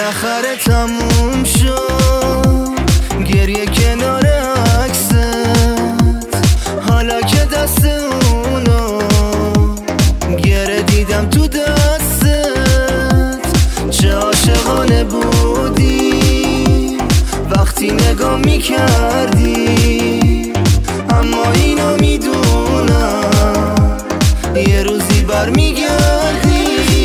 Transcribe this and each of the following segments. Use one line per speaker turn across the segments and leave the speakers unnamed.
بالاخره تموم شد گریه کنار عکست، حالا که دست اونو گره دیدم تو دستت. چه عاشقانه بودی وقتی نگاه میکردی، اما اینو میدونم یه روزی برمیگردی.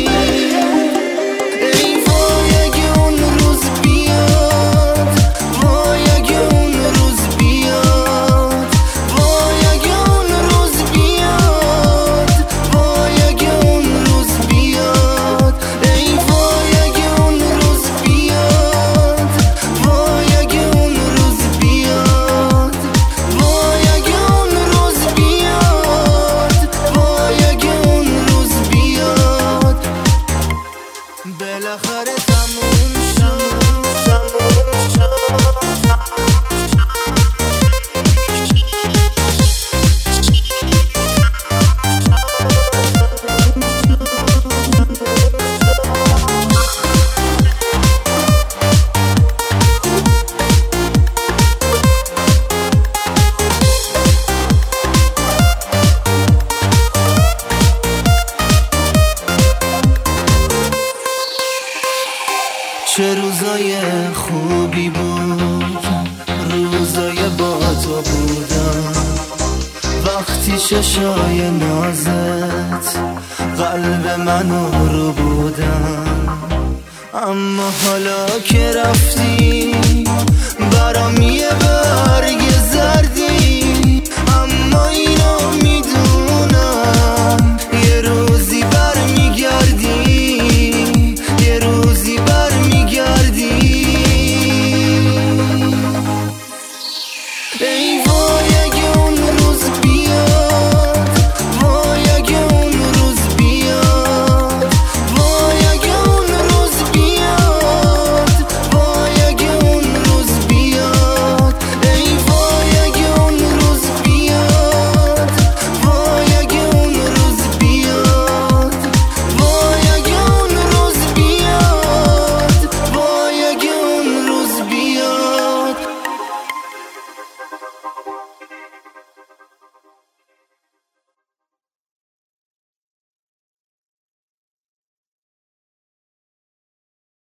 بالاخره تموم چه روزای خوبی بود، روزای با تو بودم، وقتی چشای نازت قلب منو رو بودم. اما حالا که رفتی برام یه برگ زرد